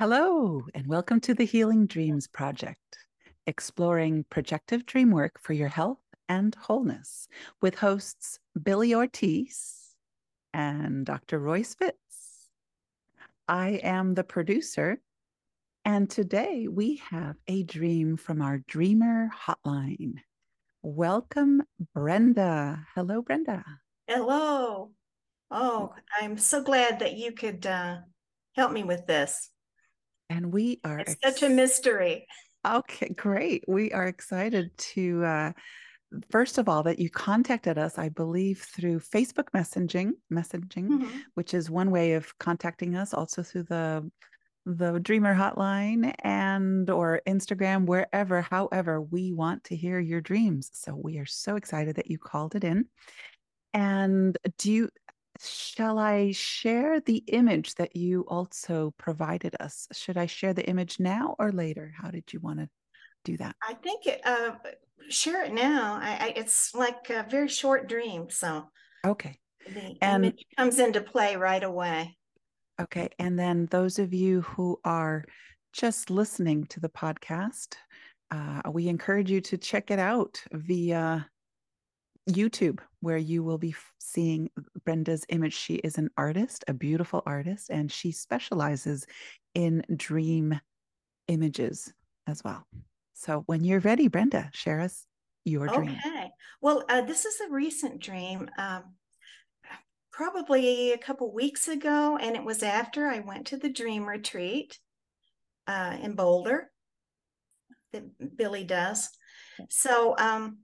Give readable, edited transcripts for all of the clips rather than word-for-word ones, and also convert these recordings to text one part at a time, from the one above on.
Hello, and welcome to the Healing Dreams Project, exploring projective dream work for your health and wholeness, with hosts Billy Ortiz and Dr. Roy Spitz. I am the producer, and today we have a dream from our Dreamer Hotline. Welcome, Brenda. Hello, Brenda. Hello. Oh, I'm so glad that you could help me with this. And we are It's such a mystery. okay, great. We are excited to first of all, that you contacted us, I believe, through Facebook messaging, Mhm. which is one way of contacting us, also through the Dreamer Hotline and or Instagram, wherever, however, we want to hear your dreams. So we are so excited that you called it in. And shall I share the image that you also provided us? Should I share the image now or later? How did you want to do that? I think share it now. It's like a very short dream, so Okay. the And image comes into play right away. Okay. And then those of you who are just listening to the podcast, we encourage you to check it out via YouTube, where you will be seeing Brenda's image. She is an artist, a beautiful artist, and she specializes in dream images as well. So when you're ready, Brenda, share us your dream. Okay. Well, this is a recent dream, probably a couple weeks ago, and it was after I went to the dream retreat in Boulder that Billy does. So,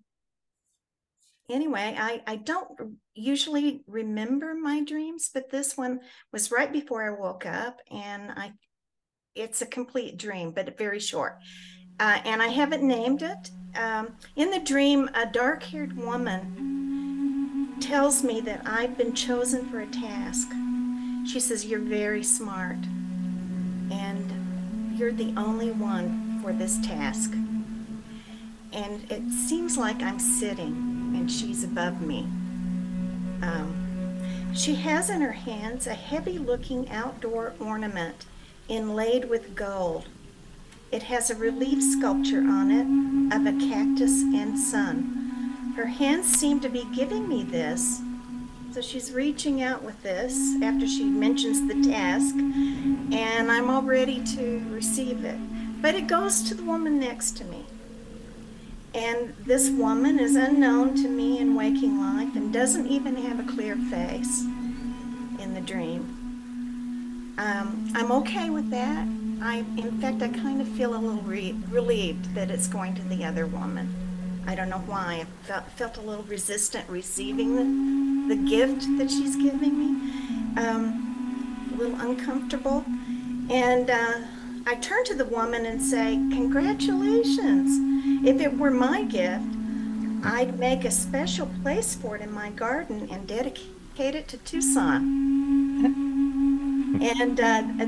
anyway, I don't usually remember my dreams, but this one was right before I woke up, and it's a complete dream, but very short. And I haven't named it. In the dream, a dark-haired woman tells me that I've been chosen for a task. She says, "You're very smart, and you're the only one for this task." And it seems like I'm sitting, and she's above me. She has in her hands a heavy-looking outdoor ornament inlaid with gold. It has a relief sculpture on it of a cactus and sun. Her hands seem to be giving me this. So she's reaching out with this after she mentions the task, and I'm all ready to receive it. But it goes to the woman next to me. And this woman is unknown to me in waking life and doesn't even have a clear face in the dream. I'm okay with that. In fact, I kind of feel a little relieved that it's going to the other woman. I don't know why. I felt a little resistant receiving the gift that she's giving me. A little uncomfortable. And I turn to the woman and say, "Congratulations. If it were my gift, I'd make a special place for it in my garden and dedicate it to Tucson." And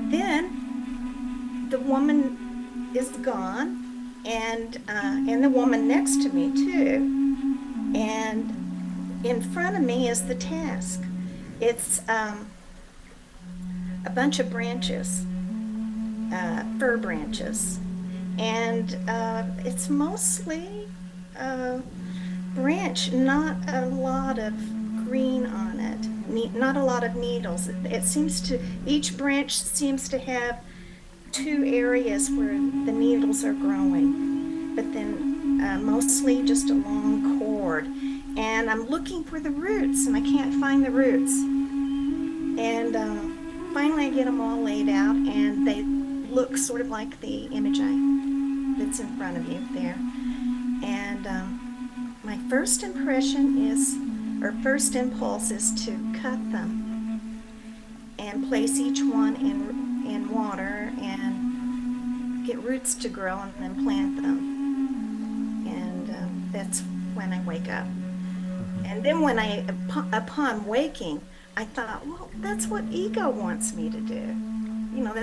then the woman is gone, and the woman next to me too. And in front of me is the task. It's a bunch of branches, fir branches, and it's mostly branch, not a lot of green on it, not a lot of needles. Each branch seems to have two areas where the needles are growing, but then mostly just a long cord. And I'm looking for the roots, and I can't find the roots. And finally, I get them all laid out, and they look sort of like the image that's in front of you there. And my first impression first impulse is to cut them and place each one in water and get roots to grow and then plant them. And that's when I wake up. And then upon waking, I thought, well, that's what ego wants me to do. You know,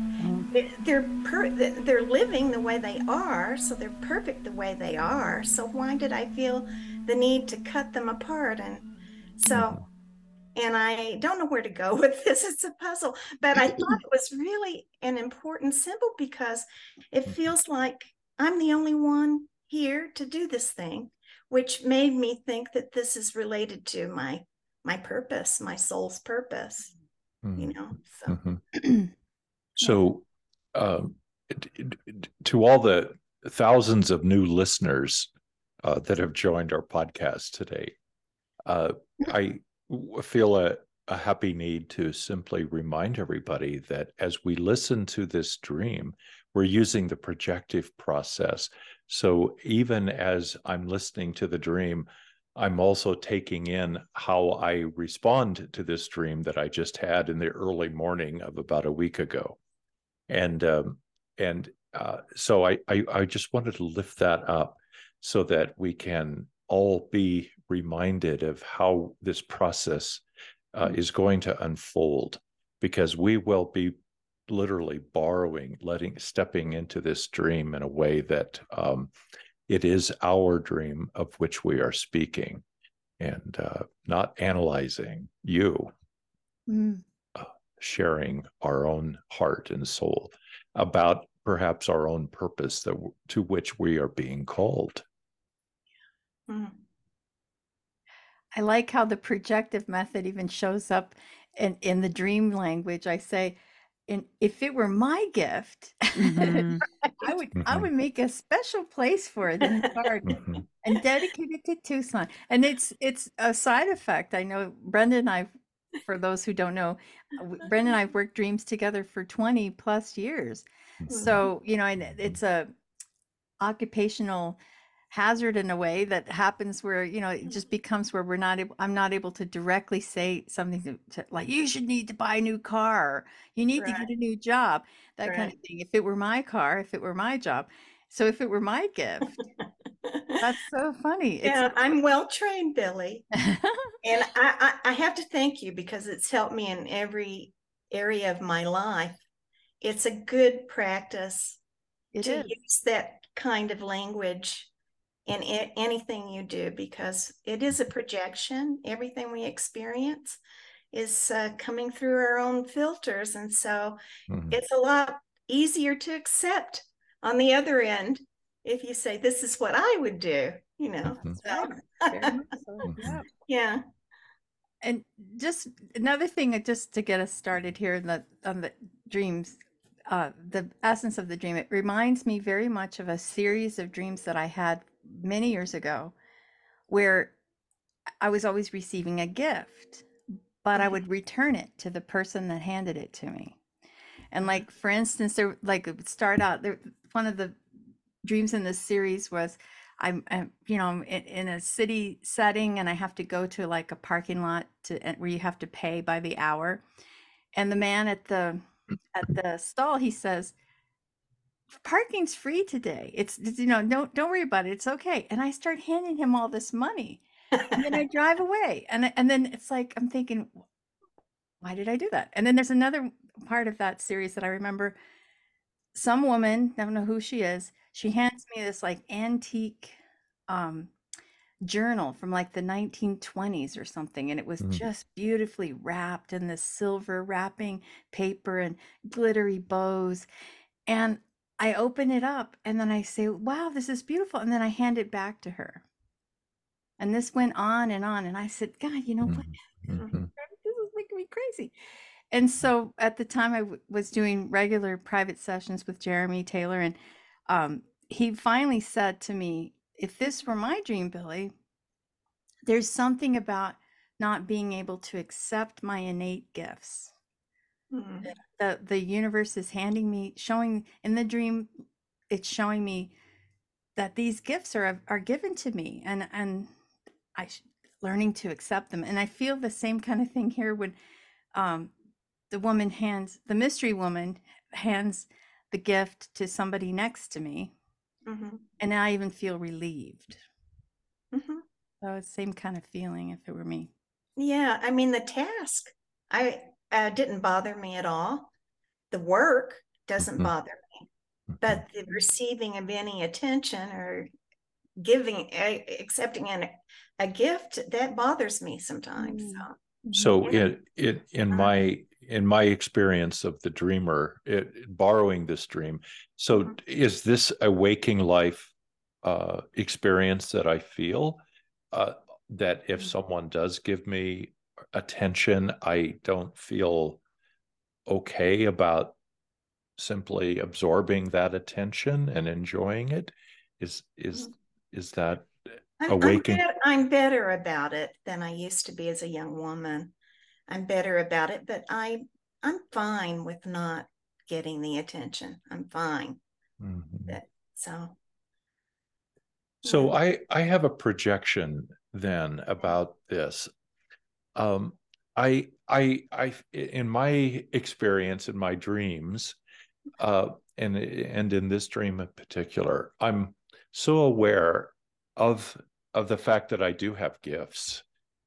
they're living the way they are, so they're perfect the way they are. So why did I feel the need to cut them apart? And so And I don't know where to go with this. It's a puzzle, but I thought it was really an important symbol because it feels like I'm the only one here to do this thing, which made me think that this is related to my purpose, my soul's purpose, you know. So So to all the thousands of new listeners that have joined our podcast today, I feel a happy need to simply remind everybody that as we listen to this dream, we're using the projective process. So even as I'm listening to the dream, I'm also taking in how I respond to this dream that I just had in the early morning of about a week ago. And so I just wanted to lift that up so that we can all be reminded of how this process is going to unfold, because we will be literally stepping into this dream in a way that it is our dream of which we are speaking, and not analyzing you, sharing our own heart and soul about perhaps our own purpose to which we are being called. I like how the projective method even shows up in the dream language. I say, if it were my gift, I would make a special place for it in the garden and dedicate it to Tucson. And it's a side effect. I know Brenda and I, for those who don't know, Brenda and I've worked dreams together for 20 plus years. So, you know, and it's a occupational hazard in a way that happens where, you know, it just becomes where I'm not able to directly say something to like, you should need to buy a new car, you need to get a new job, that kind of thing. If it were my car, if it were my job. So if it were my gift, that's so funny. Yeah, I'm well trained, Billy. And I have to thank you because it's helped me in every area of my life. It's a good practice to use that kind of language in anything you do, because it is a projection. Everything we experience is coming through our own filters. And so it's a lot easier to accept on the other end if you say, this is what I would do, you know. Yeah. And just another thing, just to get us started here on the dreams, the essence of the dream, it reminds me very much of a series of dreams that I had many years ago, where I was always receiving a gift, but I would return it to the person that handed it to me. And like, for instance, there, like, it would start out there. One of the dreams in this series was I'm you know, in a city setting, and I have to go to like a parking lot where you have to pay by the hour. And the man at the stall, he says, parking's free today. It's, you know, don't worry about it. It's okay. And I start handing him all this money, and then I drive away. And then it's like, I'm thinking, why did I do that? And then there's another part of that series that I remember. Some woman, I don't know who she is, she hands me this like antique journal from like the 1920s or something, and it was just beautifully wrapped in this silver wrapping paper and glittery bows. And I open it up, and then I say, wow, this is beautiful. And then I hand it back to her. And this went on. And I said, God, you know what? This is making me crazy. And so at the time I was doing regular private sessions with Jeremy Taylor, and he finally said to me, if this were my dream, Billy, there's something about not being able to accept my innate gifts. The universe is showing in the dream, it's showing me that these gifts are given to me, and learning to accept them. And I feel the same kind of thing here when the mystery woman hands the gift to somebody next to me, and I even feel relieved. So it's the same kind of feeling if it were me. Yeah, I mean, the task didn't bother me at all. The work doesn't bother me, but the receiving of any attention or accepting a gift, that bothers me sometimes. So. So Yeah. in my experience of the dreamer, borrowing this dream, so is this a waking life experience that I feel that if someone does give me attention, I don't feel okay about simply absorbing that attention and enjoying it? Is that awakening? I'm better about it than I used to be as a young woman. I'm better about it, but I'm fine with not getting the attention. I'm fine. Mhm. So So I have a projection then about this. I in my experience, in my dreams, and in this dream in particular, I'm so aware of the fact that I do have gifts.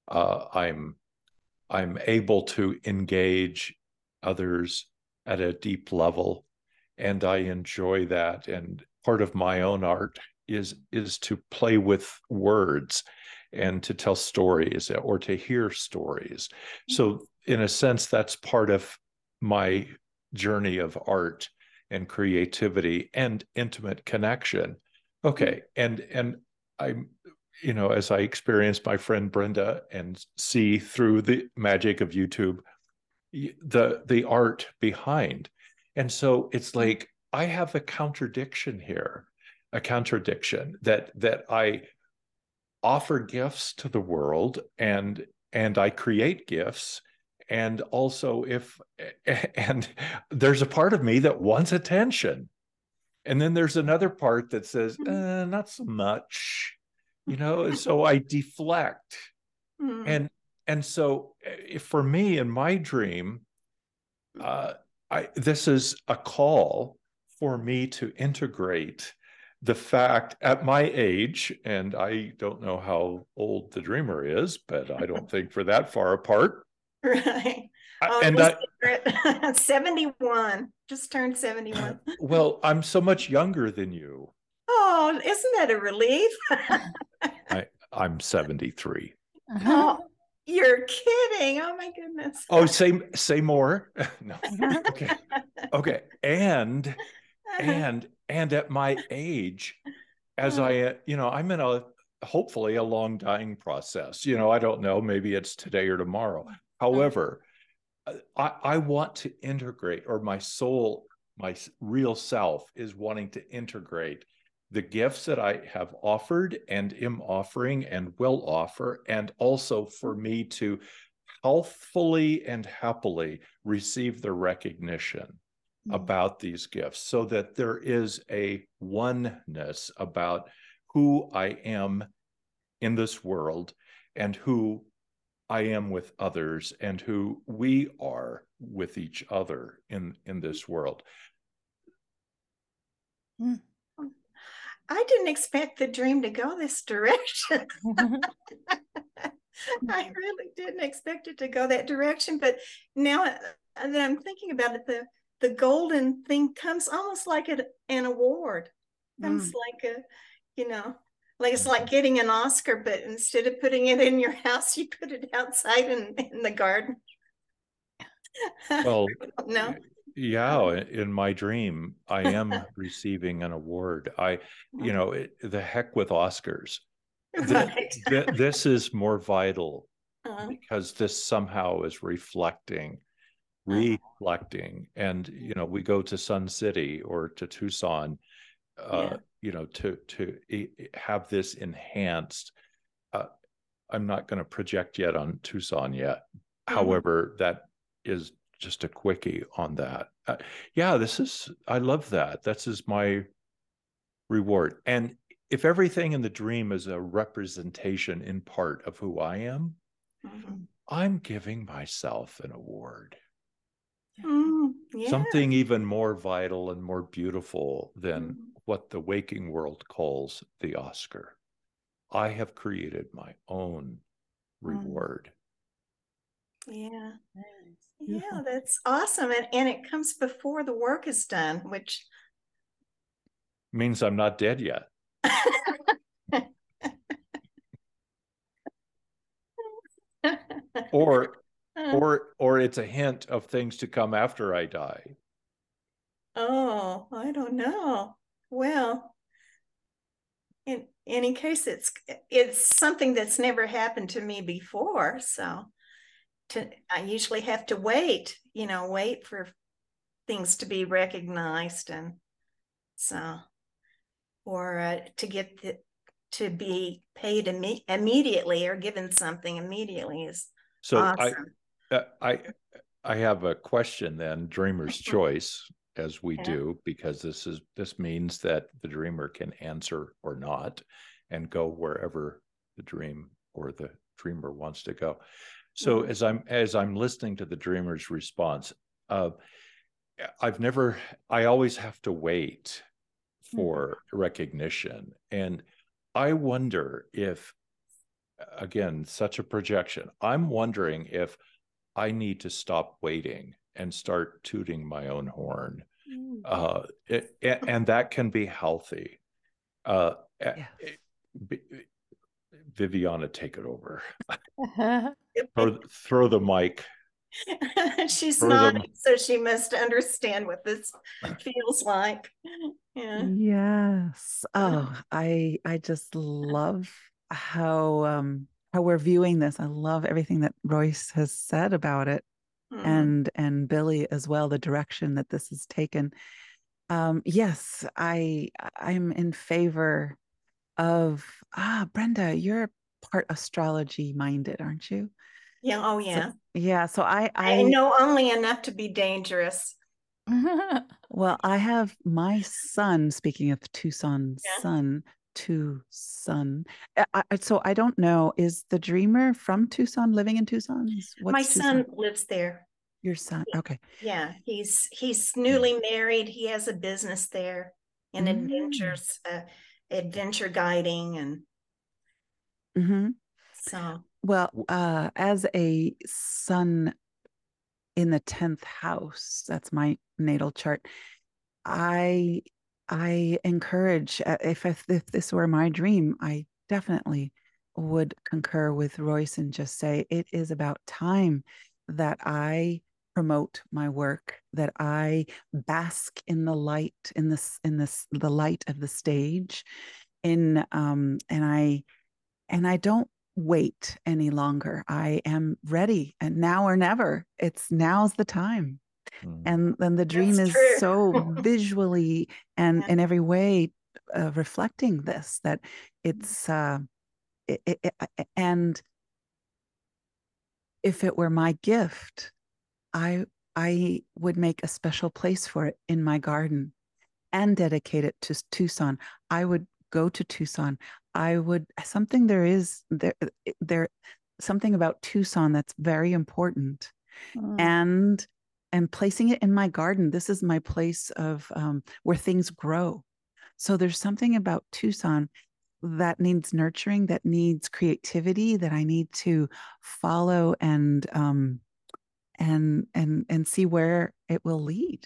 I'm able to engage others at a deep level, and I enjoy that. And part of my own art is to play with words and to tell stories or to hear stories. So in a sense, that's part of my journey of art and creativity and intimate connection. Okay. And I'm, as I experience my friend Brenda and see through the magic of YouTube the art behind. And so it's like I have a contradiction here, a contradiction that I offer gifts to the world and I create gifts. And also and there's a part of me that wants attention. And then there's another part that says, not so much, so I deflect. And so for me in my dream, this is a call for me to integrate the fact at my age, and I don't know how old the dreamer is, but I don't think we're that far apart. Right. And I 71, just turned 71. Well, I'm so much younger than you. Oh, isn't that a relief? I'm 73. Oh, you're kidding. Oh my goodness. Oh, say more. No. Okay. And at my age, as I'm in hopefully a long dying process. I don't know, maybe it's today or tomorrow. However, I want to integrate, or my soul, my real self is wanting to integrate the gifts that I have offered and am offering and will offer, and also for me to healthfully and happily receive the recognition about these gifts, so that there is a oneness about who I am in this world and who I am with others and who we are with each other in this world. I didn't expect the dream to go this direction. I really didn't expect it to go that direction, but now that I'm thinking about it, the golden thing comes almost like an award. Comes like like it's like getting an Oscar, but instead of putting it in your house, you put it outside in the garden. Well, no. Yeah, in my dream, I am receiving an award. The heck with Oscars. Right. This is more vital because this somehow is reflecting. And, we go to Sun City or to Tucson, to have this enhanced. I'm not going to project yet on Tucson yet. However, that is just a quickie on that. I love that. This is my reward. And if everything in the dream is a representation in part of who I am, I'm giving myself an award. Something even more vital and more beautiful than what the waking world calls the Oscar. I have created my own reward. Yeah. Yeah, that's awesome. And it comes before the work is done, which means I'm not dead yet. or or it's a hint of things to come after I die. Oh, I don't know. Well, in any case, it's something that's never happened to me before. So I usually have to wait, wait for things to be recognized, and so or to be paid immediately or given something immediately is So awesome. I have a question then, dreamer's choice, as we Yeah. do, because this means that the dreamer can answer or not and go wherever the dream or the dreamer wants to go. So as I'm listening to the dreamer's response, I always have to wait for recognition. And I wonder if, again, such a projection, I'm wondering if I need to stop waiting and start tooting my own horn. And that can be healthy. Yes. Viviana, take it over. Uh-huh. Throw the mic. She's nodding, so she must understand what this feels like. Yeah. Yes. Oh, I just love how we're viewing this. I love everything that Royce has said about it, and Billy as well, the direction that this has taken. Yes, I'm in favor of Brenda, you're part astrology minded, aren't you? Yeah. Oh, yeah. So, yeah. So I know only enough to be dangerous. Well, I have my son, speaking of Tucson's son, Tucson. So I don't know, is the dreamer from Tucson, living in Tucson? My son lives there. Your son, okay. Yeah, he's newly married. He has a business there in adventure guiding, and so. Well, as a son in the 10th house, that's my natal chart, I encourage, if this were my dream, I definitely would concur with Royce and just say it is about time that I promote my work, that I bask in the light, in the light of the stage, and I don't wait any longer. I am ready, and now or never. Now's the time. And then the dream is so visually and in every way reflecting this, that it's and if it were my gift, I would make a special place for it in my garden and dedicate it to Tucson. I would go to Tucson. I would there something about Tucson that's very important, and placing it in my garden. This is my place of where things grow. So there's something about Tucson that needs nurturing, that needs creativity, that I need to follow and see where it will lead.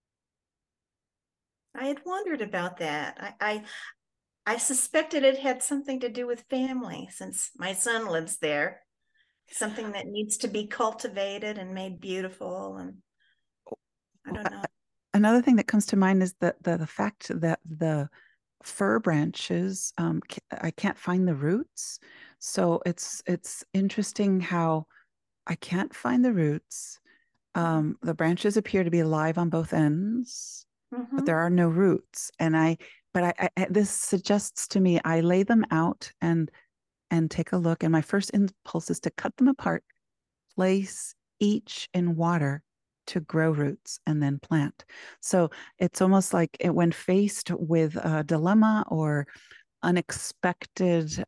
I had wondered about that. I suspected it had something to do with family, since my son lives there. Something that needs to be cultivated and made beautiful, and I don't know. Another thing that comes to mind is the fact that the fir branches, I can't find the roots. So it's interesting how I can't find the roots. The branches appear to be alive on both ends, but there are no roots. And this suggests to me, I lay them out and take a look. And my first impulse is to cut them apart, place each in water to grow roots, and then plant. So it's almost like when faced with a dilemma or unexpected,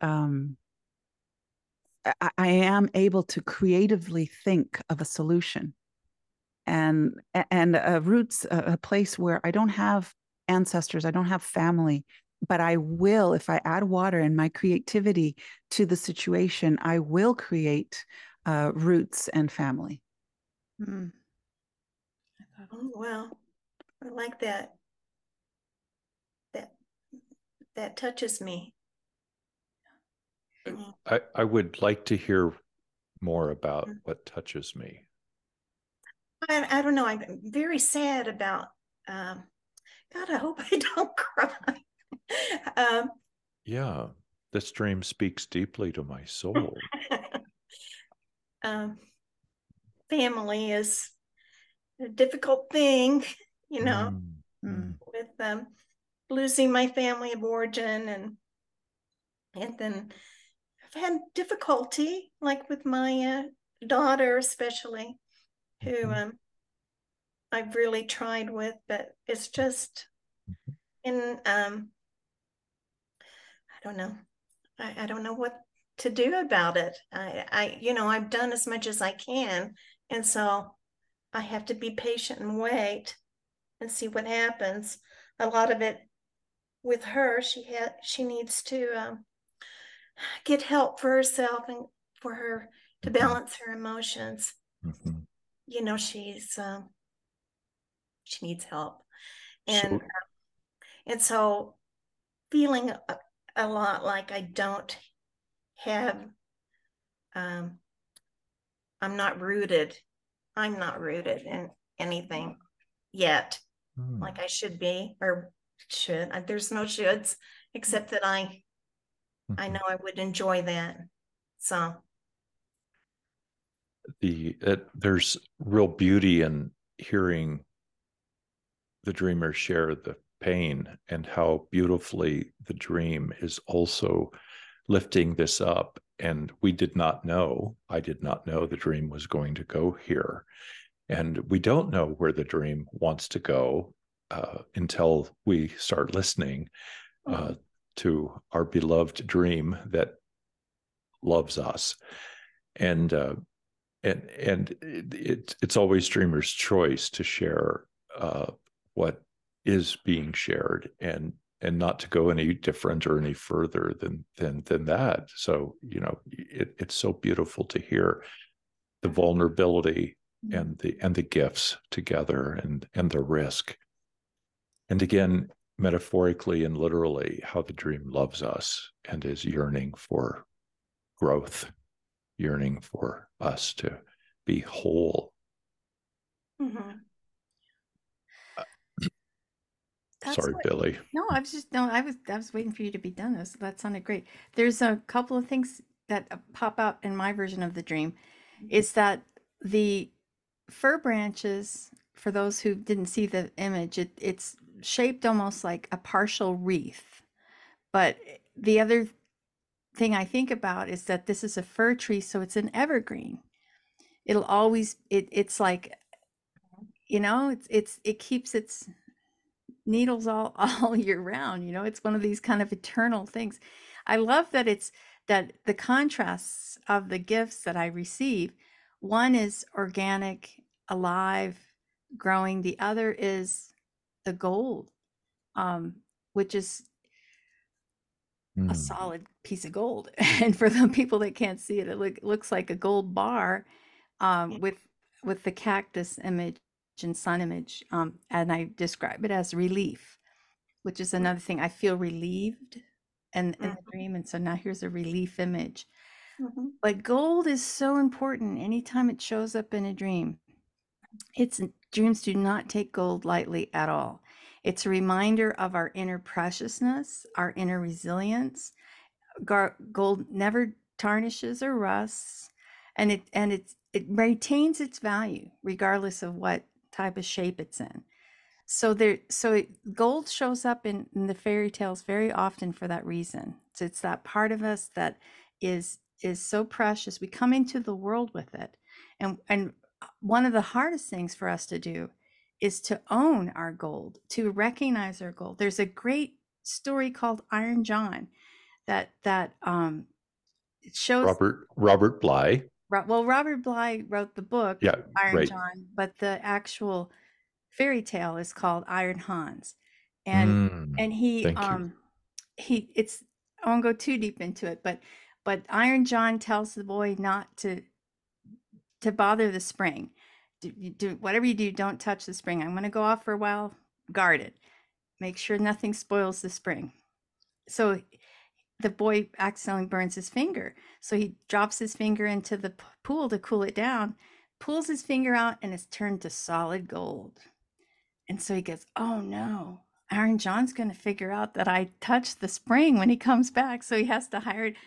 I am able to creatively think of a solution. And roots, a place where I don't have ancestors, I don't have family, but I will, if I add water and my creativity to the situation, I will create roots and family. Oh, wow. I like that. That touches me. I would like to hear more about what touches me? I don't know. I'm very sad about, God, I hope I don't cry. Yeah, this dream speaks deeply to my soul. Family is a difficult thing, Mm. with losing my family of origin, and then I've had difficulty, like with my daughter, especially, who I've really tried with, but it's just in I don't know. I don't know what to do about it. I've done as much as I can, and so I have to be patient and wait and see what happens. A lot of it with her, she needs to get help for herself and for her to balance her emotions. Mhm. She needs help, and So, and so feeling a lot like I don't have I'm not rooted. I'm not rooted in anything yet, like I should be, or should. There's no shoulds, except that I know I would enjoy that. So there's real beauty in hearing the dreamer share the pain, and how beautifully the dream is also lifting this up. And I did not know the dream was going to go here. And we don't know where the dream wants to go until we start listening to our beloved dream that loves us. And it's always dreamer's choice to share what is being shared, and not to go any different or any further than that. So it's so beautiful to hear the vulnerability and the gifts together, and the risk, and again, metaphorically and literally, how the dream loves us and is yearning for growth, yearning for us to be whole. Sorry, Billy. No, I was waiting for you to be done. That sounded great. There's a couple of things that pop out in my version of the dream. Is that the fir branches, for those who didn't see the image, it's shaped almost like a partial wreath. But the other thing I think about is that this is a fir tree, so it's an evergreen. It'll always it's like, it keeps its needles all year round. It's one of these kind of eternal things. I love that that the contrasts of the gifts that I receive, one is organic, alive, growing. The other is the gold, which is a solid piece of gold. And for the people that can't see it, it looks like a gold bar, with the cactus image and sun image. And I describe it as relief, which is another thing. I feel relieved in the dream. And so now here's a relief image. But gold is so important anytime it shows up in a dream. Dreams do not take gold lightly at all. It's a reminder of our inner preciousness, our inner resilience. Gold never tarnishes or rusts, and it retains its value regardless of what type of shape it's in. So gold shows up in the fairy tales very often for that reason. So it's that part of us that is so precious. We come into the world with it, and one of the hardest things for us to do is to own our gold, to recognize our gold. There's a great story called Iron John that it shows Robert Bly. Well, Robert Bly wrote the book, Yeah, Iron right. John, but the actual fairy tale is called Iron Hans. And he it's I won't go too deep into it, but Iron John tells the boy not to bother the spring. Do whatever you do, don't touch the spring. I'm going to go off for a while, guard it. Make sure nothing spoils the spring. So the boy accidentally burns his finger. So he drops his finger into the pool to cool it down, pulls his finger out, and it's turned to solid gold. And so he goes, oh no, Iron John's going to figure out that I touched the spring when he comes back. So he has to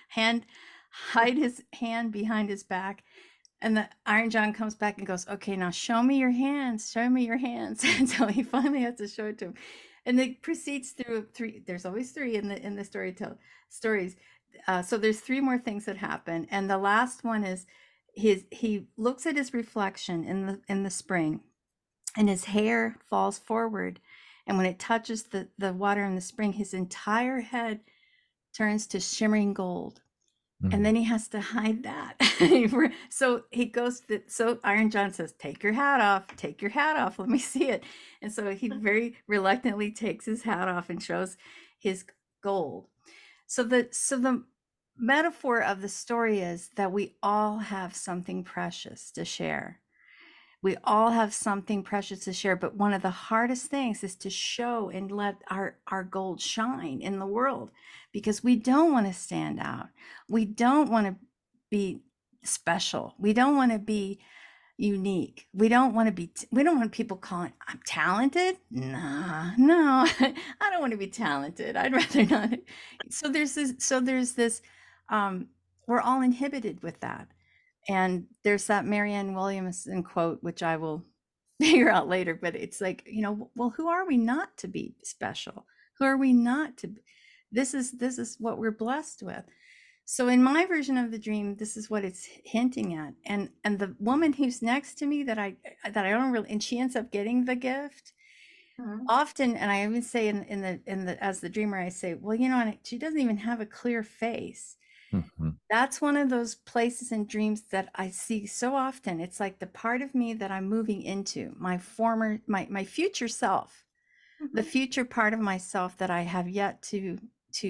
hide his hand behind his back. And the Iron John comes back and goes, okay, now show me your hands. Show me your hands. And so he finally has to show it to him. And it proceeds through three. There's always three in the stories. So there's three more things that happen. And the last one is he looks at his reflection in the spring, and his hair falls forward. And when it touches the water in the spring, his entire head turns to shimmering gold. And then he has to hide that. So he goes so Iron John says, take your hat off, let me see it. And so he very reluctantly takes his hat off and shows his gold. So the metaphor of the story is that we all have something precious to share. We all have something precious to share, but one of the hardest things is to show and let our gold shine in the world, because we don't want to stand out. We don't want to be special. We don't want to be unique. We don't want people calling, I'm talented. No, I don't want to be talented. I'd rather not. So there's this, we're all inhibited with that. And there's that Marianne Williamson quote, which I will figure out later, but it's like, well, who are we not to be special? Who are we not to be? This is what we're blessed with. So in my version of the dream, this is what it's hinting at. And the woman who's next to me that I don't really, and she ends up getting the gift. Often, and I even say in the as the dreamer, I say, well, she doesn't even have a clear face. That's one of those places in dreams that I see so often. It's like the part of me that I'm moving into, my future self, the future part of myself that I have yet to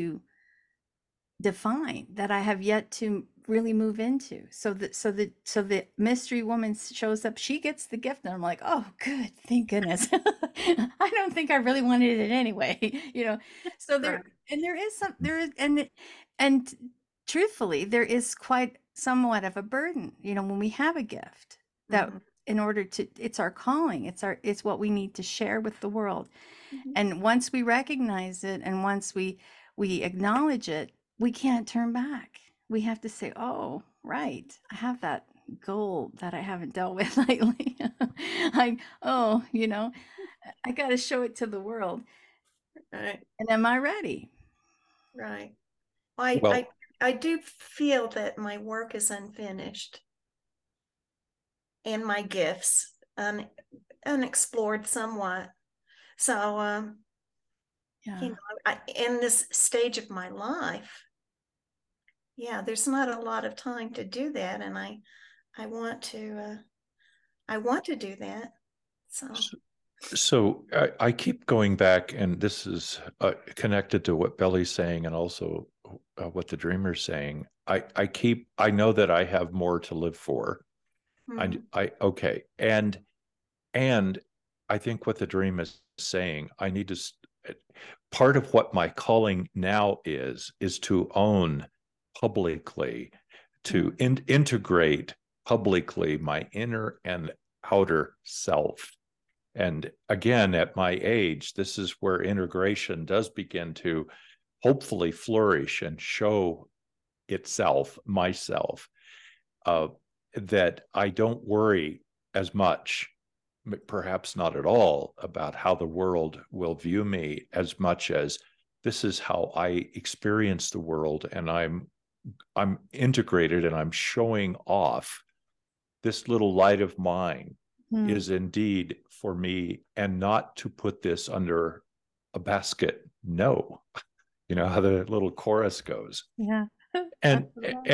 define, that I have yet to really move into. So the mystery woman shows up, she gets the gift, and I'm like, oh, good, thank goodness. I don't think I really wanted it anyway, So there, and there is and truthfully, there is quite somewhat of a burden, when we have a gift that in order to, it's our calling, it's what we need to share with the world. And once we recognize it, and once we acknowledge it, we can't turn back. We have to say, oh, right, I have that gold that I haven't dealt with lately. I got to show it to the world. Right. And am I ready? Right. Well, I do feel that my work is unfinished, and my gifts unexplored somewhat. So, in this stage of my life, there's not a lot of time to do that, and I want to do that. So I keep going back, and this is connected to what Bellie's saying, and also what the dreamer's saying. I know that I have more to live for. Okay. And I think what the dream is saying, I need to, part of what my calling now is to own publicly, to integrate publicly my inner and outer self. And again, at my age, this is where integration does begin to hopefully flourish and show itself, myself, that I don't worry as much, perhaps not at all, about how the world will view me, as much as this is how I experience the world, and I'm integrated, and I'm showing off this little light of mine is indeed for me, and not to put this under a basket. No, how the little chorus goes. Yeah. And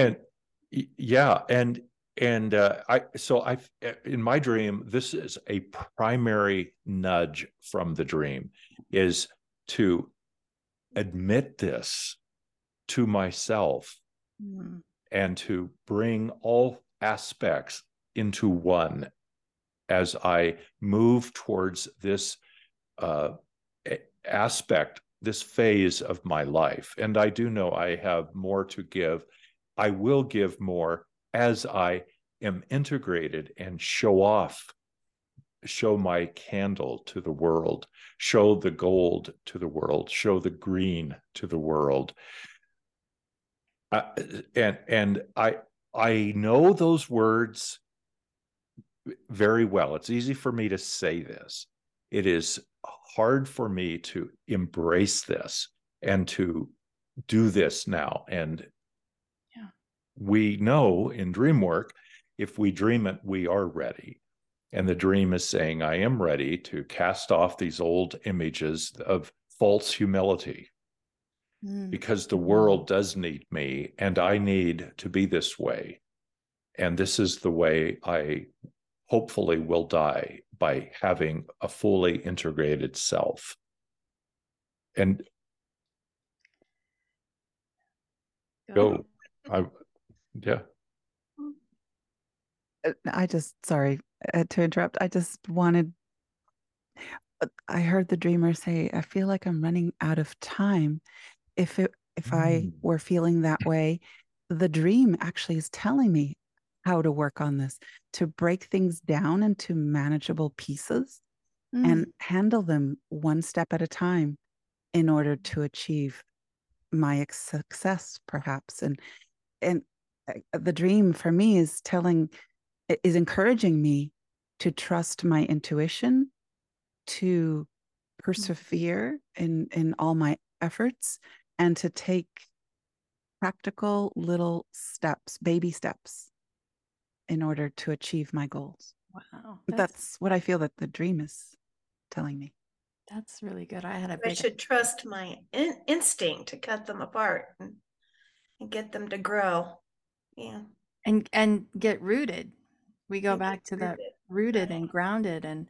in my dream, this is a primary nudge from the dream, is to admit this to myself and to bring all aspects into one as I move towards this aspect this phase of my life. And I do know I have more to give. I will give more as I am integrated and show my candle to the world, show the gold to the world, show the green to the world. And I know those words very well. It's easy for me to say this. It is hard for me to embrace this and to do this now. And Yeah. we know in dream work, if we dream it, we are ready. And the dream is saying, I am ready to cast off these old images of false humility, because the world does need me and I need to be this way. And this is the way I hopefully will die, by having a fully integrated self. And go. Yeah. I just, sorry to interrupt. I just wanted, I heard the dreamer say, I feel like I'm running out of time. If I were feeling that way, the dream actually is telling me how to work on this, to break things down into manageable pieces and handle them one step at a time in order to achieve my success, perhaps. And the dream for me is encouraging me to trust my intuition, to persevere in all my efforts, and to take practical little steps, baby steps, in order to achieve my goals. Wow. That's what I feel that the dream is telling me. That's really good. I should trust my instinct to cut them apart and get them to grow. Yeah. And get rooted. We go And back get to that rooted. rooted and grounded. And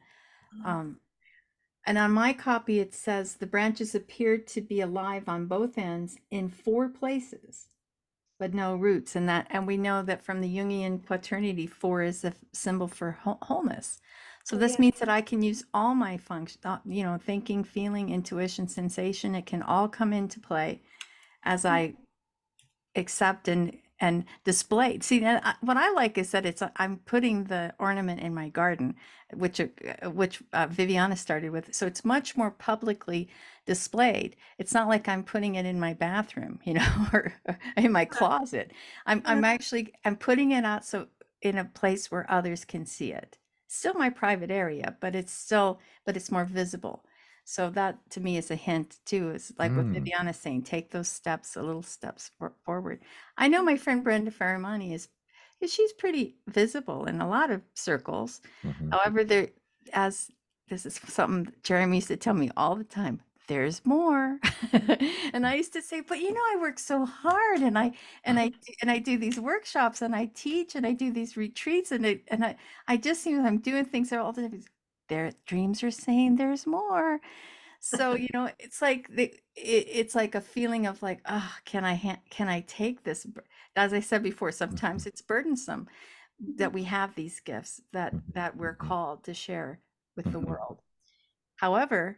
on my copy it says the branches appeared to be alive on both ends in 4 places, but no roots. And we know that from the Jungian quaternity, 4 is a symbol for wholeness. So this means that I can use all my function, thinking, feeling, intuition, sensation. It can all come into play as I accept and display. See, what I like is that I'm putting the ornament in my garden, which Viviana started with. So it's much more publicly displayed. It's not like I'm putting it in my bathroom, or in my closet. I'm putting it out so in a place where others can see it. Still my private area, but it's more visible. So that to me is a hint too. Is like what Viviana's saying, take those steps, little steps forward. I know my friend Brenda Faramani she's pretty visible in a lot of circles. However, this is something Jeremy used to tell me all the time, there's more. And I used to say, but I work so hard, and I do these workshops, and I teach, and I do these retreats, and I just seem I'm doing things there all the time. Their dreams are saying there's more. So it's like it's like a feeling of like, can I take this? As I said before, sometimes it's burdensome that we have these gifts that we're called to share with the world. However,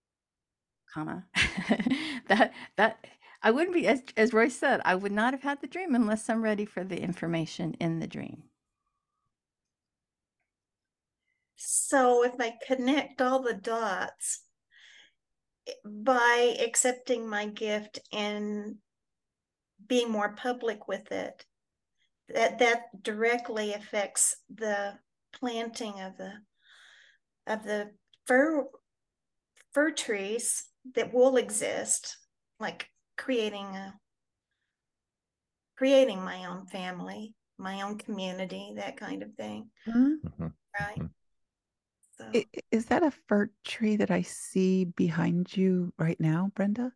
that I wouldn't be, as Roy said, I would not have had the dream unless I'm ready for the information in the dream. So if I connect all the dots by accepting my gift and being more public with it, that directly affects the planting of the fir trees that will exist, like creating my own family, my own community, that kind of thing. Right. So. Is that a fir tree that I see behind you right now, Brenda?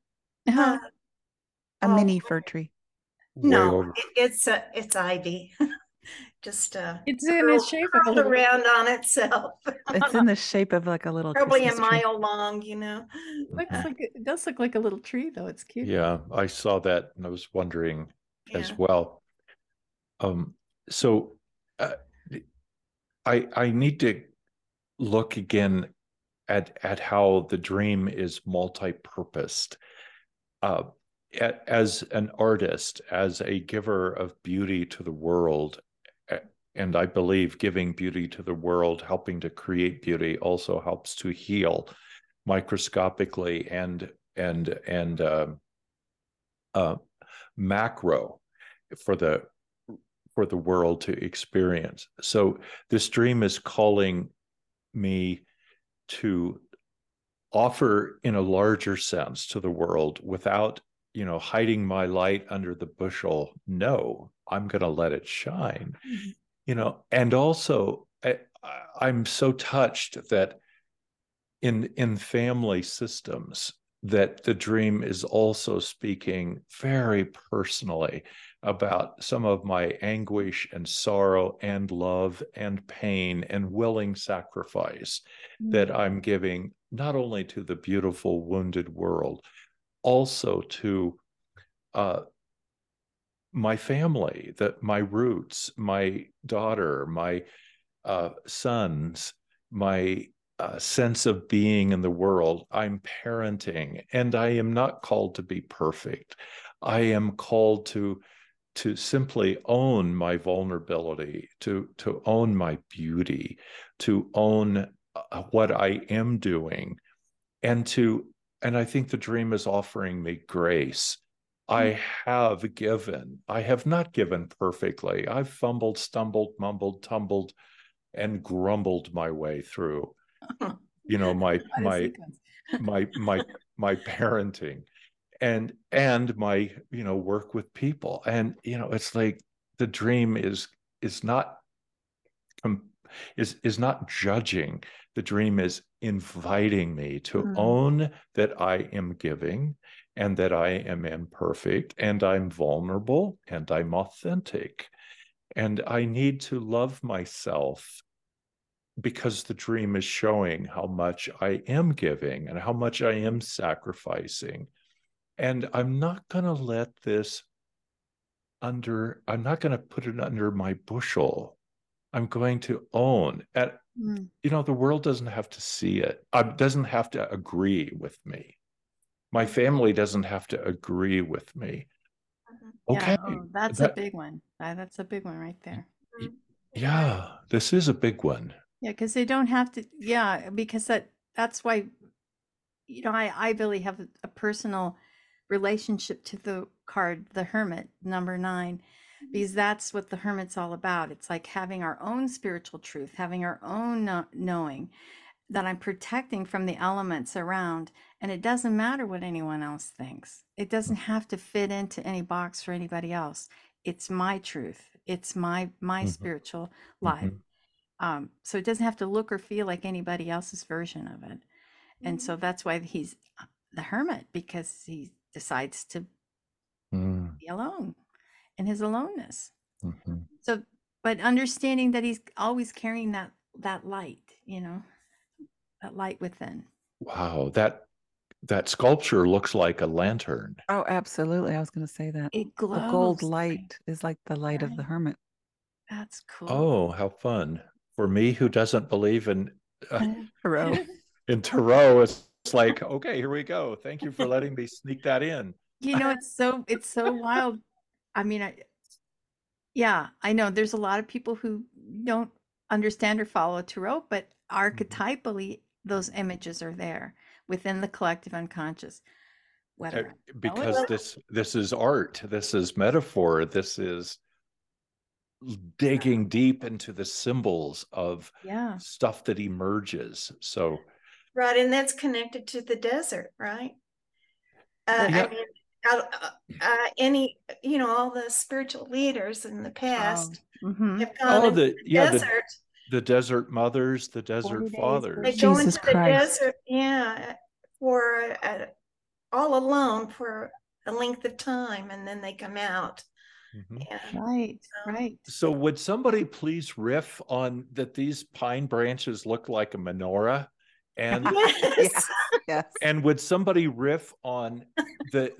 A mini fir tree? No, it's ivy. Just it's in the shape of a around on itself. It's in the shape of like a little probably Christmas a mile tree. long. It does look like a little tree, though. It's cute. Yeah, I saw that and I was wondering as well. So I need to look again at how the dream is multi-purposed. As an artist, as a giver of beauty to the world, and I believe giving beauty to the world, helping to create beauty, also helps to heal microscopically and macro for the world to experience. So this dream is calling me to offer in a larger sense to the world without, hiding my light under the bushel. No, I'm going to let it shine. And also I'm so touched that in family systems, that the dream is also speaking very personally about some of my anguish and sorrow and love and pain and willing sacrifice that I'm giving not only to the beautiful wounded world, also to my family, my roots, my daughter, my sons, my sense of being in the world. I'm parenting, and I am not called to be perfect. I am called to simply own my vulnerability, to own my beauty, to own what I am doing, and I think the dream is offering me grace. I have not given perfectly. I've fumbled, stumbled, mumbled, tumbled, and grumbled my way through, my parenting and my, work with people. And, it's like the dream is not judging. The dream is inviting me to own that I am giving, and that I am imperfect, and I'm vulnerable, and I'm authentic. And I need to love myself, because the dream is showing how much I am giving and how much I am sacrificing. And I'm not going to let this I'm not going to put it under my bushel. I'm going to own. The world doesn't have to see it. Doesn't have to agree with me. My family doesn't have to agree with me. Okay. Yeah, that's a big one. That's a big one right there. Yeah, this is a big one. Yeah, because they don't have to. Yeah, because that's why, I really have a personal relationship to the card, the Hermit, number 9, because that's what the Hermit's all about. It's like having our own spiritual truth, having our own knowing that I'm protecting from the elements around. And it doesn't matter what anyone else thinks. It doesn't have to fit into any box for anybody else. It's my truth. It's my spiritual life. So it doesn't have to look or feel like anybody else's version of it. And so that's why he's the Hermit, because he decides to be alone in his aloneness. So, but understanding that he's always carrying that light, that light within. Wow, that sculpture looks like a lantern. Oh, absolutely. I was going to say that. It glows. The gold light is like the light of the Hermit. That's cool. Oh, how fun. For me, who doesn't believe in Tarot. In tarot, it's like, okay, here we go. Thank you for letting me sneak that in. It's so wild. I mean, I know there's a lot of people who don't understand or follow tarot, but archetypally, those images are there within the collective unconscious. Because this is art, this is metaphor, this is digging deep into the symbols of stuff that emerges. So right, and that's connected to the desert, right? I mean, all the spiritual leaders in the past have gone to the desert. The desert mothers, the desert fathers. They go into the desert, for all alone for a length of time, and then they come out. Right. So would somebody please riff on that? These pine branches look like a menorah, and yes. And would somebody riff on the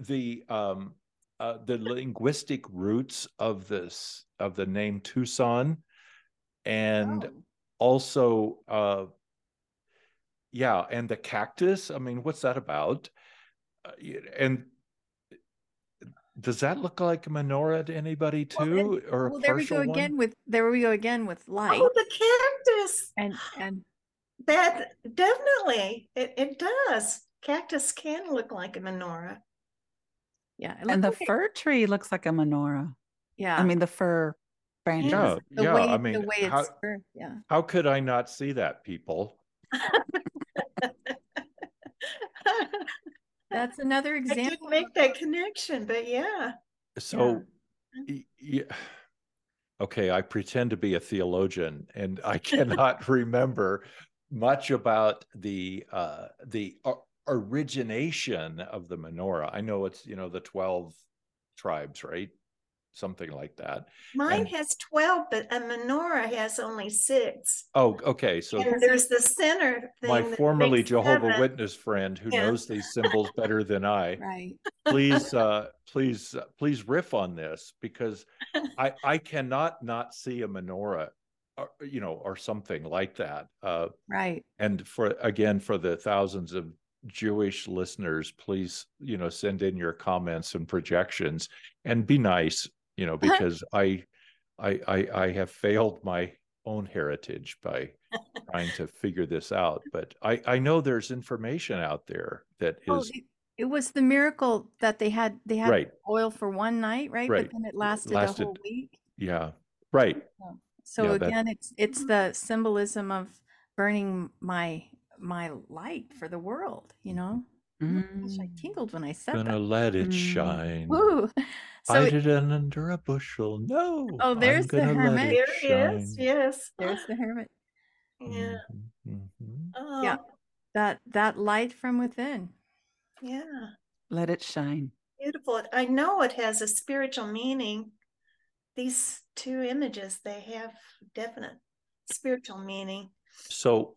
linguistic roots of the name Tucson, and also yeah, and the cactus. I mean, what's that about? And does that look like a menorah to anybody Well, too, or a Well, there we go partial one? again with light oh, the cactus. and That definitely, it does. Cactus can look like a menorah. yeah, it And looks the like fir tree looks like a menorah. I yeah. mean, the fir branches. Yeah. Yeah, yeah. I The mean, way it's yeah. how could I not see that, people? That's another I example. didn't make that connection, but yeah. So, yeah. Okay, I pretend to be a theologian, and I cannot remember much about the origination of the menorah. I know it's, the 12 tribes, right? Something like that. Mine And has 12, but a menorah has only 6. oh, okay. So And there's the center my thing that formerly makes Jehovah 7. Witness friend who Yeah. knows these symbols better than I, Right. please riff on this, because I cannot not see a menorah, or something like that. Right. And for the thousands of Jewish listeners, please, send in your comments and projections, and be nice, because I have failed my own heritage by trying to figure this out. But I know there's information out there that Oh, is it was the miracle that they had right, oil for one night, right? But right. then it lasted a whole week. Yeah, right. So Yeah, again, it's the symbolism of burning my light for the world, you know? Oh my gosh, I tingled when I said gonna that. let it shine. Woo. So Hide it under a bushel. No, oh, I'm there's the gonna let hermit. it There he is. shine. Yes. There's the hermit. Yeah. Mhm. Yeah. Oh, That light from within. yeah. Let it shine. Beautiful. I know it has a spiritual meaning. These 2 images, they have definite spiritual meaning. So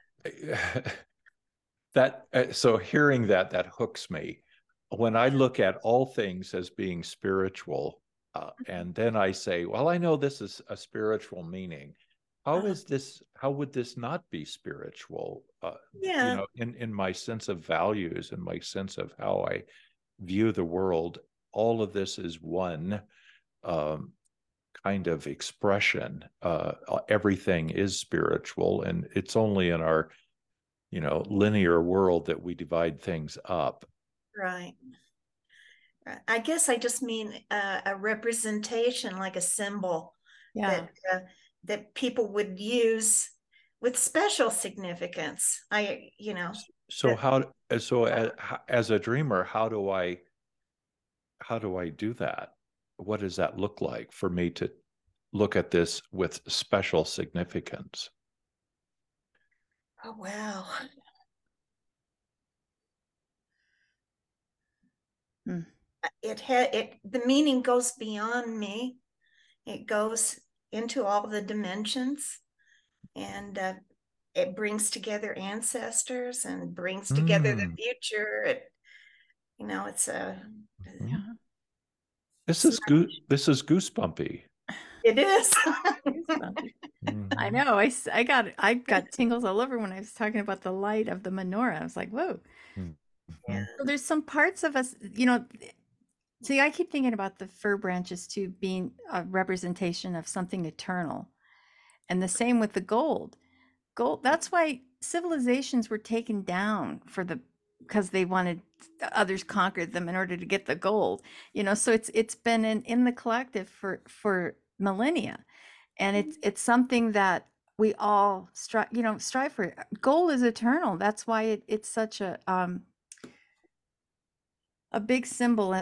so hearing that hooks me. When I look at all things as being spiritual, and then I say, well, I know this is a spiritual meaning. How would this not be spiritual? Yeah. In my sense of values and my sense of how I view the world, all of this is one kind of expression. Everything is spiritual, and it's only in our linear world that we divide things up. Right. I guess I just mean a representation, like a symbol Yeah. that people would use with special significance. So as a dreamer, how do I do that? What does that look like for me to look at this with special significance? Oh, wow. The meaning goes beyond me. It goes into all the dimensions, and it brings together ancestors and brings together the future. It's a This is goosebumpy. It is. I know. I got tingles all over when I was talking about the light of the menorah. I was like, whoa. Yeah. So there's some parts of us, see, I keep thinking about the fir branches too being a representation of something eternal. And the same with the gold. Gold, that's why civilizations were taken down because they wanted others conquered them in order to get the gold. So it's been in the collective for millennia. And it's something that we all strive for. Gold is eternal. That's why it's such a big symbol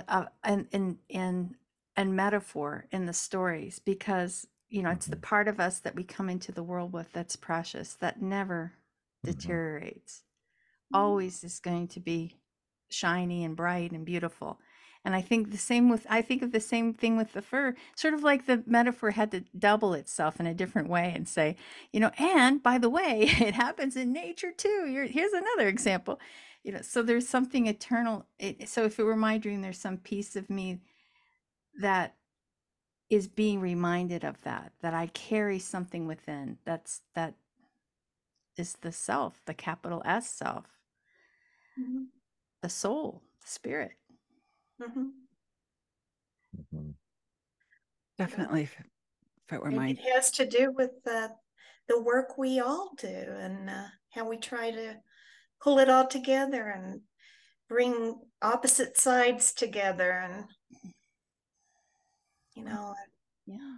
and metaphor in the stories, because it's the part of us that we come into the world with that's precious, that never deteriorates, always is going to be shiny and bright and beautiful. And I think of the same thing with the fir, sort of like the metaphor had to double itself in a different way and say, and by the way, it happens in nature too. Here's another example. So there's something eternal. So if it were my dream, there's some piece of me that is being reminded of that I carry something within that is the self, the capital S self, Mhm. the soul, the spirit. Mhm. Mhm. Definitely, if it were Maybe my it has to do with the work we all do and how we try to pull it all together and bring opposite sides together and, you know, Yeah.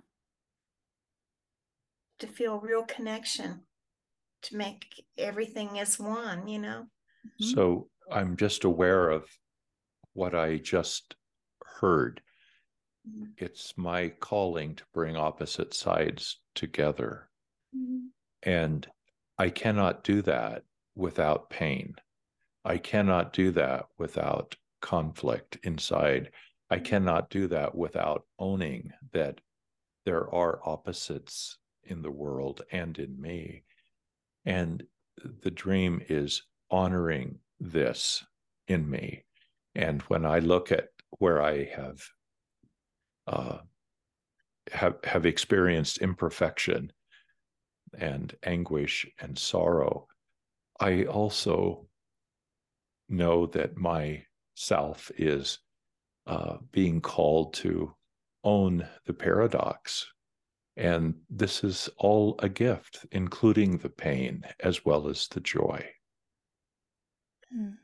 to feel real connection, to make everything as one, you know? Mhm. So I'm just aware of what I just heard. Mhm. It's my calling to bring opposite sides together. Mhm. And I cannot do that without pain. I cannot do that without conflict inside. I cannot do that without owning that there are opposites in the world and in me. And the dream is honoring this in me. And when I look at where I uh, have experienced imperfection and anguish and sorrow, I also know that my self is being called to own the paradox. And this is all a gift, including the pain as well as the joy. Mm.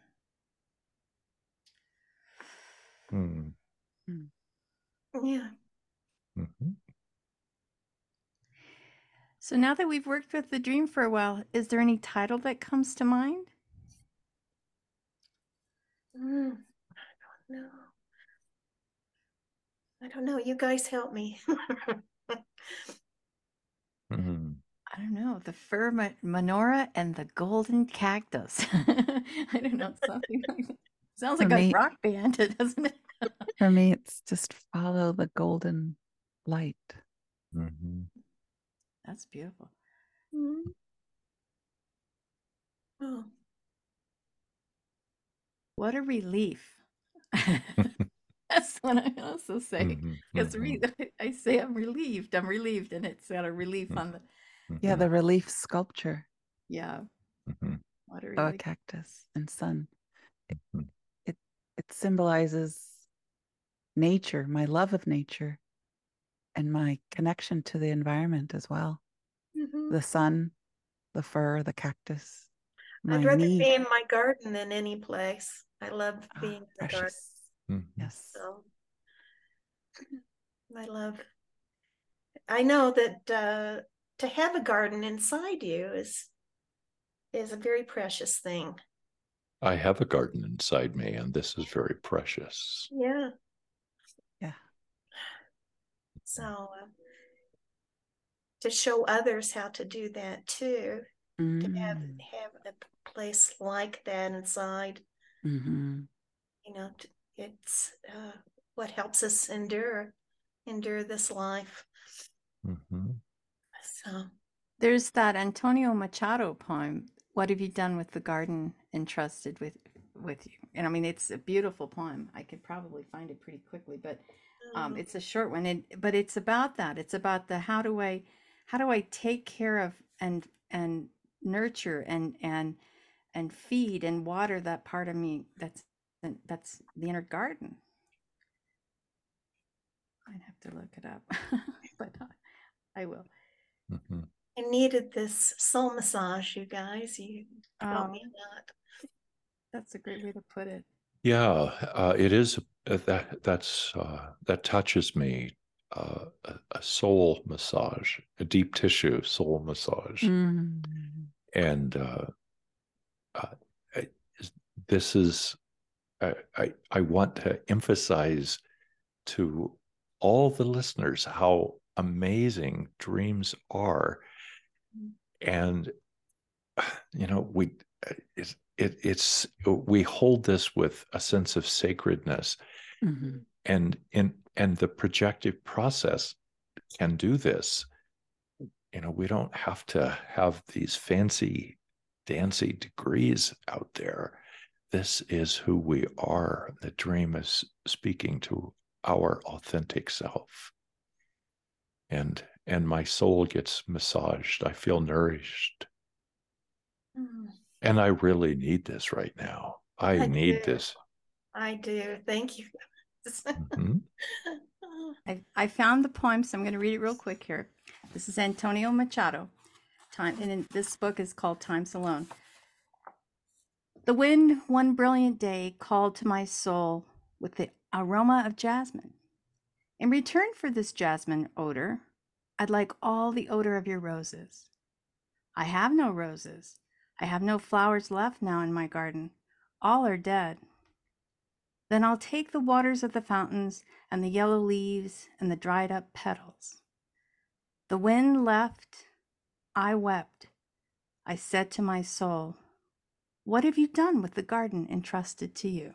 Hmm. Yeah. Mhm. So now that we've worked with the dream for a while, is there any title that comes to mind? No, I don't know. You guys help me. Mhm. I don't know. The fur menorah and the golden cactus. I don't know. Something like that. Sounds for like a me. rock band, doesn't it? For me, it's just follow the golden light. Mhm. That's beautiful. Mhm. Oh, What a relief. That's what I also say. Mhm. Because Mhm. I say I'm relieved. I'm relieved, and it's got a relief on the. Yeah, Mhm. the relief sculpture, Yeah. Mhm. What a a relief. cactus and sun. Mhm. It it symbolizes nature, my love of nature, and my connection to the environment as well. mhm. The sun, the fur, the cactus, I'd my rather need. be in my garden than any place. I love Ah, being in the garden. precious. Mhm. Yes. So I know that to have a garden inside you is a very precious thing. I have a garden inside me, and this is very precious. Yeah. Yeah. So to show others how to do that too, to Mm. have a place like that inside, Mm-hmm. you know, it's what helps us endure this life. Mhm. So There's that Antonio Machado poem. What have you done with the garden entrusted with you? And I mean, it's a beautiful poem. I could probably find it pretty quickly, but it's a short one. But it's about that. It's about the how do I take care of and nurture and feed and water that part of me that's the inner garden. I'd have to look it up, but I will. Mhm. I needed this soul massage, you guys. You helped me Um, a lot. that's a great way to put it. Yeah, it is that touches me. A soul massage, a deep tissue soul massage, Mm. and uh, I- this is I want to emphasize to all the listeners how amazing dreams are, and we we hold this with a sense of sacredness, Mm-hmm. and the projective process can do this. We don't have to have these fancy dancy degrees out there. This is who we are. The dream is speaking to our authentic self, and my soul gets massaged. I feel nourished. Mm, And I really need this right now. I I need do. this. I do. Thank you. Mhm. I found the poem, so I'm going to read it real quick here. This is Antonio Machado. And this book is called Times Alone. The wind one brilliant day called to my soul with the aroma of jasmine. In return for this jasmine odor, I'd like all the odor of your roses. I have no roses. I have no flowers left now in my garden. All are dead. Then I'll take the waters of the fountains and the yellow leaves and the dried up petals. The wind left. I wept. I said to my soul, what have you done with the garden entrusted to you?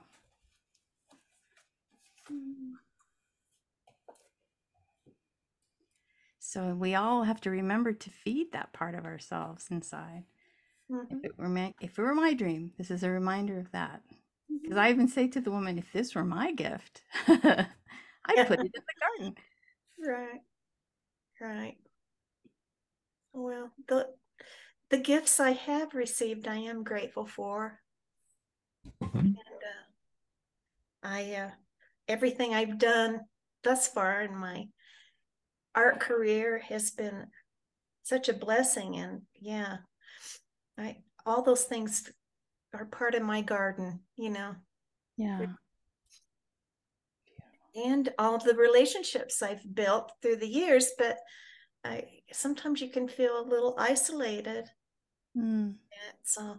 So we all have to remember to feed that part of ourselves inside. Mhm. If it were my dream, this is a reminder of that. Because I even say to the woman, if this were my gift, I'd put it in the garden. Right. Right. Well, the gifts I have received, I am grateful for. Mhm. And everything I've done thus far in my art career has been such a blessing. And yeah, all those things are part of my garden, Yeah. and all of the relationships I've built through the years. But sometimes you can feel a little isolated. Mm. So,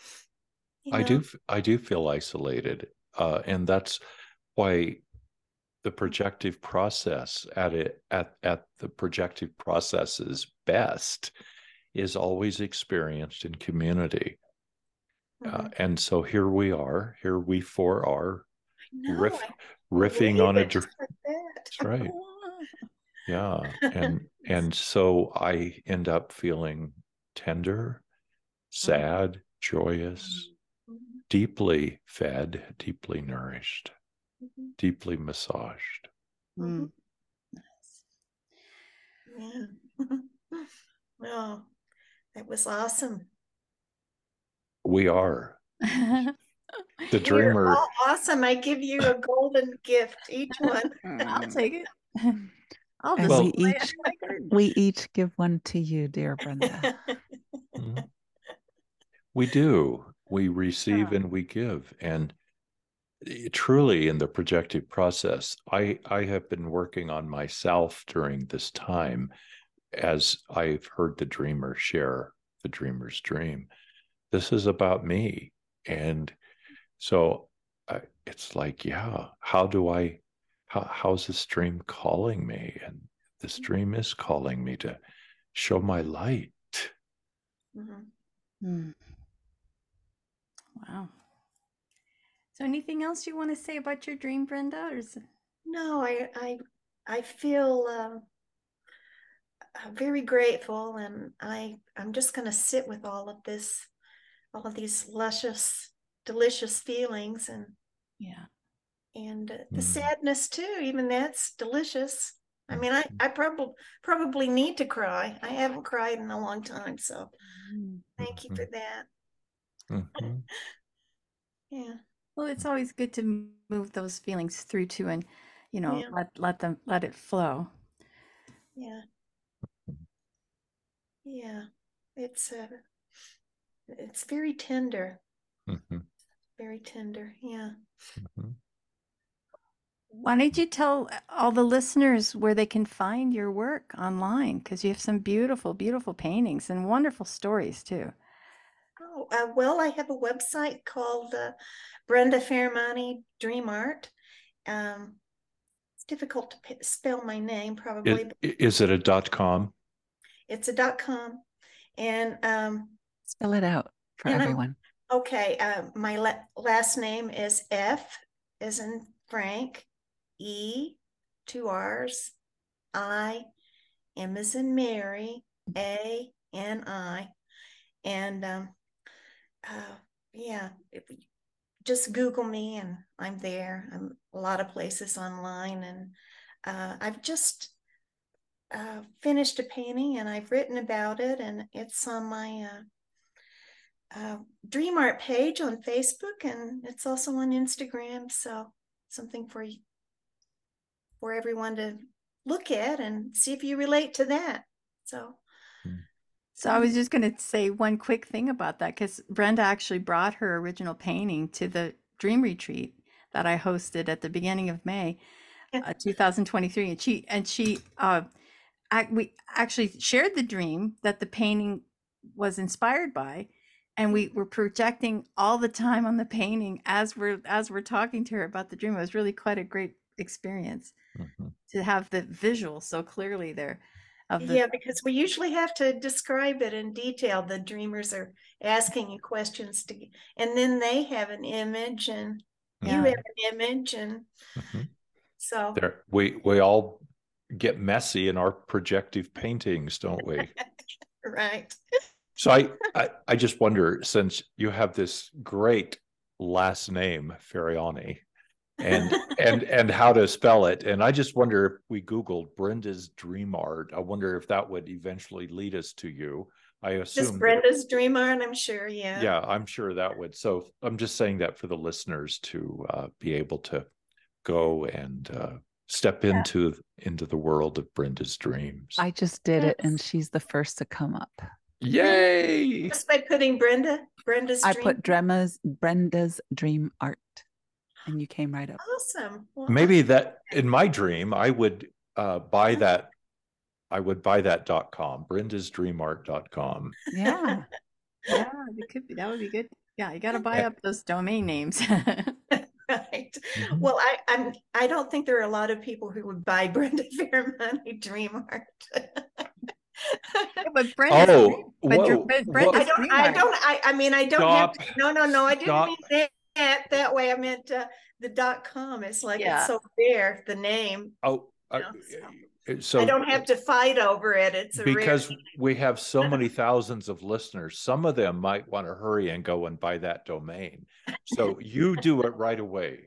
I do feel isolated. And that's why the projective process at the projective process's best is always experienced in community. And so here we four are no, I riffing believe on it just like that. That's right. Yeah. And so I end up feeling tender, sad, joyous, deeply fed, deeply nourished, deeply massaged. Mm. Yeah. Well, that was awesome. We are. The You're dreamer. all awesome. I give you a golden gift, each one. I'll take it. I'll And just Well- we each give one to you, dear Brenda. Mhm. We do. We receive Yeah. and we give. And truly in the projective process, I have been working on myself during this time as I've heard the dreamer share the dreamer's dream. This is about me. And so it's like, yeah, how's this dream calling me? And this dream is calling me to show my light. Mm. Wow. So anything else you want to say about your dream, Brenda? Or is it... No, I feel very grateful, and I'm just going to sit with all of these luscious, delicious feelings, and Yeah. the sadness too. Even that's delicious. I mean, I probably need to cry. I haven't cried in a long time, so thank you for that. Mm-hmm. Yeah. Well, it's always good to move those feelings through to, and Yeah. let it flow. Yeah. Yeah. It's very tender. Mm-hmm. Very tender. Yeah. Mm-hmm. Why don't you tell all the listeners where they can find your work online? Because you have some beautiful, beautiful paintings and wonderful stories too. Oh, well, I have a website called Brenda Fairmoney Dream Art. It's difficult to spell my name, probably. Is it a .com? It's a .com, and spell it out for everyone. Okay, my last name is F as in Frank, E, 2 R's, I, M as in Mary, A, N, I, and yeah, just Google me and I'm there. I'm a lot of places online, and I've just finished a painting and I've written about it, and it's on my Dream Art page on Facebook, and it's also on Instagram. So something for you, for everyone to look at and see if you relate to that. So I was just going to say one quick thing about that, because Brenda actually brought her original painting to the Dream Retreat that I hosted at the beginning of May, 2023, and we actually shared the dream that the painting was inspired by, and we were projecting all the time on the painting as we're talking to her about the dream. It was really quite a great experience to have the visual so clearly there. Yeah, because we usually have to describe it in detail. The dreamers are asking you questions and then they have an image, and you have an image, and so we all get messy in our projective paintings, don't we? Right. So I just wonder, since you have this great last name, Ferriani, and how to spell it, and I just wonder if we Googled Brenda's Dream Art, I wonder if that would eventually lead us to you. I assume just Brenda's Dream Art, I'm sure. Yeah, I'm sure that would. So I'm just saying that for the listeners to be able to go and step into the world of Brenda's dreams. I just did it, and she's the first to come up. Yay! Just by putting Brenda's I Dream. put Brenda's Dream Art, and you came right up. Awesome. Well, maybe that in my dream I would buy that. I would buy that .com, brendasdreamart.com. Yeah. Yeah, it could be. That would be good. Yeah, you got to buy up those domain names. Right. Well, I don't think there are a lot of people who would buy Brenda Fairmoney Dream Art. But Brenda's I mean, I don't have to, no, I didn't mean that way. I meant the .com. It's like, it's so fair, the name. So I don't have to fight over it. It's because we have so many thousands of listeners. Some of them might want to hurry and go and buy that domain. So you do it right away.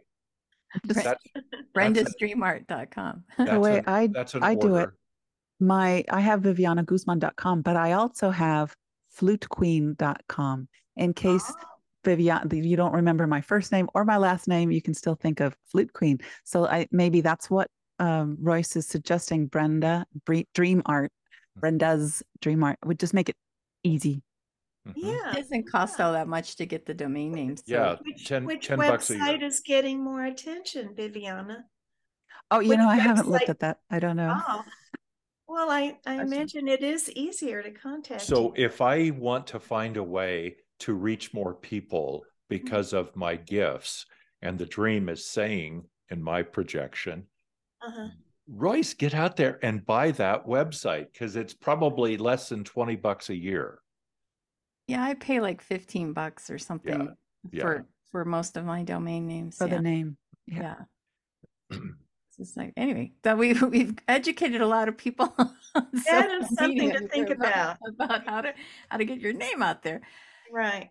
brendasdreamart.com. The way I do it, I have vivianaguzman.com, but I also have flutequeen.com in case Viviana, you don't remember my first name or my last name, you can still think of Flute Queen. So maybe that's what Royce is suggesting. Brenda's Dream Art would just make it easy. Yeah, it doesn't cost all that much to get the domain names. So. Yeah, which 10 website bucks a year is getting more attention, Viviana? Oh, I haven't looked at that. I don't know. Oh, well, I imagine it is easier to contact. So if I want to find a way to reach more people because of my gifts, and the dream is saying in my projection, Royce, get out there and buy that website, because it's probably less than 20 bucks a year. Yeah, I pay like 15 bucks or something for most of my domain names. For the name. Yeah. It's like, anyway, that we've educated a lot of people. That is something to think about how to get your name out there. Right.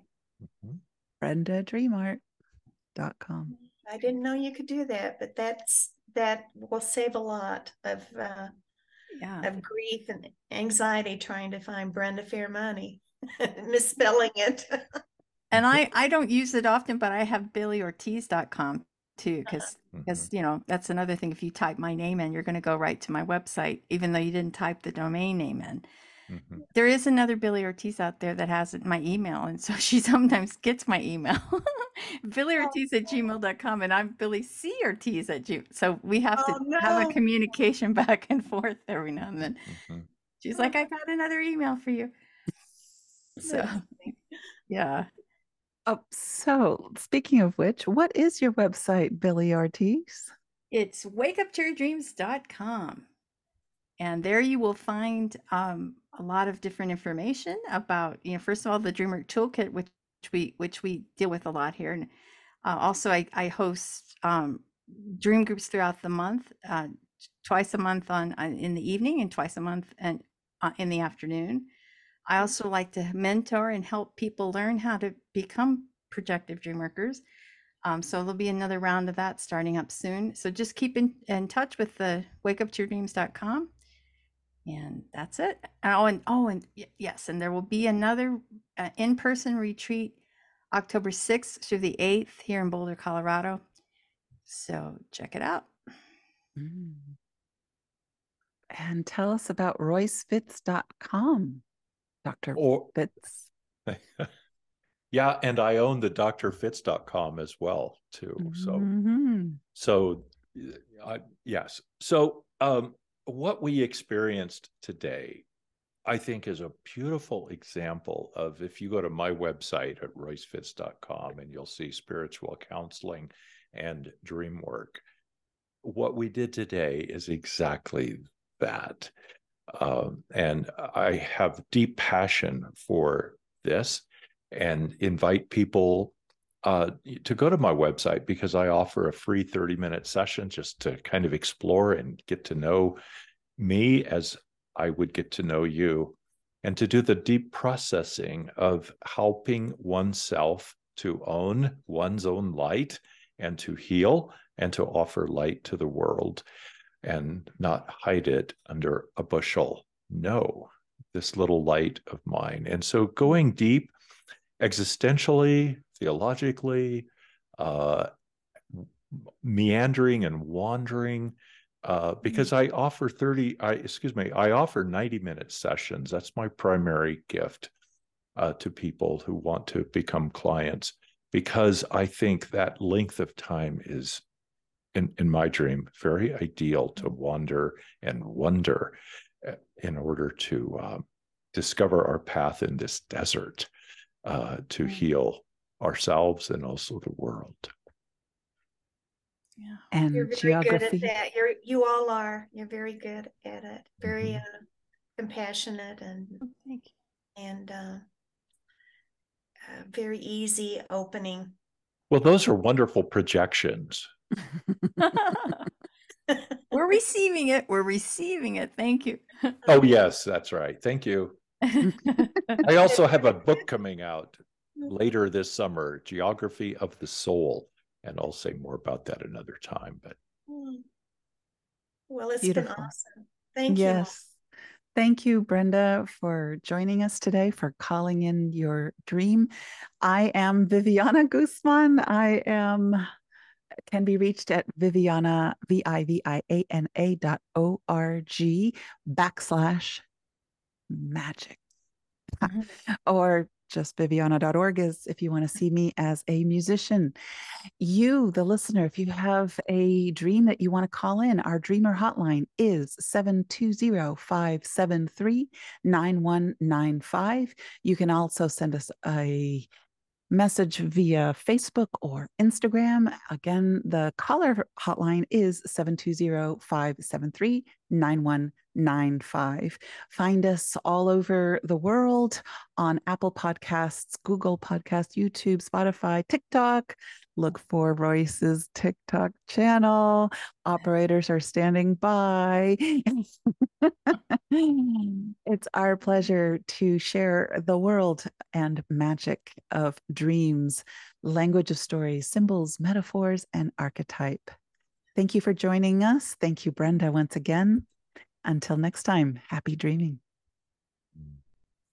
brendasdreamart.com. I didn't know you could do that, but that will save a lot of grief and anxiety trying to find Brenda Fairmoney, misspelling it. And I don't use it often, but I have billyortiz.com too, because that's another thing. If you type my name in, you're going to go right to my website, even though you didn't type the domain name in. There is another Billy Ortiz out there that has my email, and so she sometimes gets my email. BillyOrtiz@gmail.com, and I'm Billy C. Ortiz at Gmail. So we have to have a communication back and forth every now and then. She's like, I got another email for you. So yeah. Oh, so speaking of which, what is your website, Billy Ortiz? It's wakeuptoyourdreams.com. And there you will find a lot of different information about, first of all, the Dreamer Toolkit, which we deal with a lot here. And also I host dream groups throughout the month, twice a month in the evening and twice a month and in the afternoon. I also like to mentor and help people learn how to become projective dream workers. So there'll be another round of that starting up soon. So just keep in touch with the wakeuptoyourdreams.com. And that's it. Yes, and there will be another in-person retreat October 6th through the 8th here in Boulder, Colorado. So check it out. Mm. And tell us about roycefitz.com, Dr. Fitz. Yeah, and I own the drfitz.com as well too. So yes. So what we experienced today, I think, is a beautiful example of, if you go to my website at roycefitz.com and you'll see spiritual counseling and dream work, what we did today is exactly that. And I have deep passion for this, and invite people to go to my website, because I offer a free 30-minute session just to kind of explore and get to know me as I would get to know you, and to do the deep processing of helping oneself to own one's own light and to heal and to offer light to the world and not hide it under a bushel. No, this little light of mine. And so going deep existentially, theologically, meandering and wandering, because I offer 90-minute sessions. That's my primary gift to people who want to become clients, because I think that length of time is, in my dream, very ideal to wander and wonder in order to discover our path in this desert, to heal ourselves and also the world. Yeah. And You're very geography. good at that. You all are. You're very good at it. Very compassionate and Thank you. And very easy opening. Well, those are wonderful projections. We're receiving it. We're receiving it. Thank you. Oh, yes, that's right. Thank you. I also have a book coming out later this summer, Geography of the Soul, and I'll say more about that another time. But well, it's Beautiful. been awesome. Thank you. Yes. Thank you, Brenda, for joining us today, for calling in your dream. I am Viviana Guzman. Can be reached at Viviana, viviana.org/magic. Or just Viviana.org is if you want to see me as a musician. You, the listener, if you have a dream that you want to call in, our dreamer hotline is 720-573-9195. You can also send us a message via Facebook or Instagram. Again, the caller hotline is 720-573-9195. Find us all over the world on Apple Podcasts, Google Podcasts, YouTube, Spotify, TikTok. Look for Royce's TikTok channel. Operators are standing by. It's our pleasure to share the world and magic of dreams, language of stories, symbols, metaphors, and archetype. Thank you for joining us. Thank you, Brenda, once again. Until next time, happy dreaming.